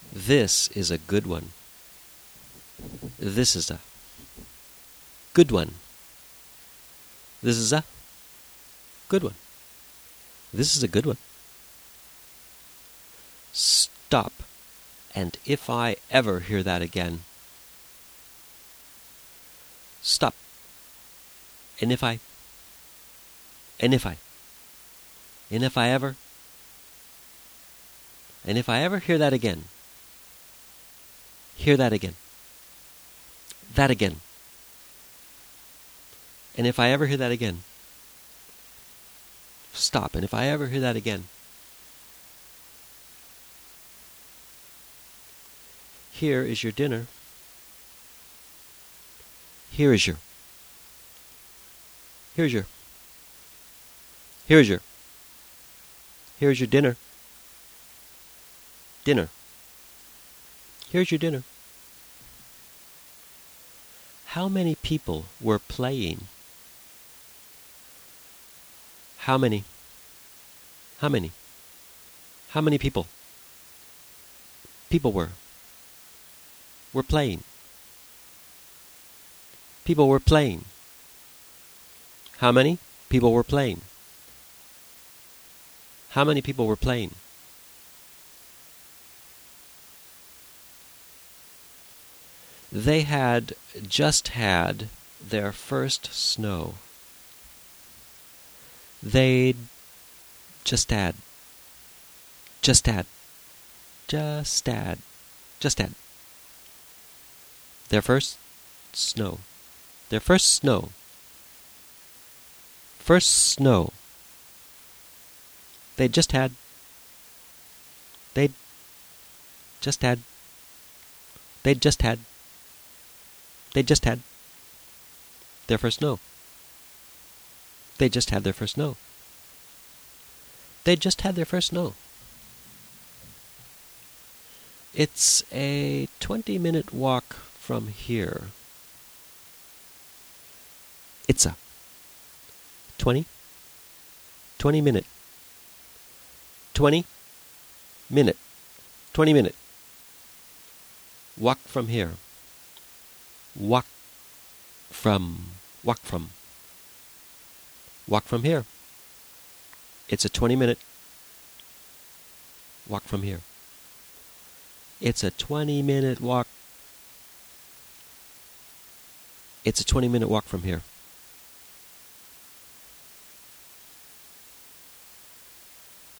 This is a good one. This is a good one. This is a good one. This is a good one. Stop. And if I ever hear that again, stop. And if I ever hear that again, hear that again, that again. And if I ever hear that again, stop. And if I ever hear that again, here is your dinner. Here's your dinner. Dinner. Here's your dinner. How many people were playing? How many people? People were playing. People were playing. How many people were playing? How many people were playing? They had just had their first snow. They'd just had their first snow. Their first snow. First snow. They'd just had their first snow. They just had their first snow. They just had their first snow. It's a 20-minute walk from here. It's a 20 minute walk from here. Walk from here. It's a 20-minute walk from here. It's a 20-minute walk. It's a 20-minute walk from here.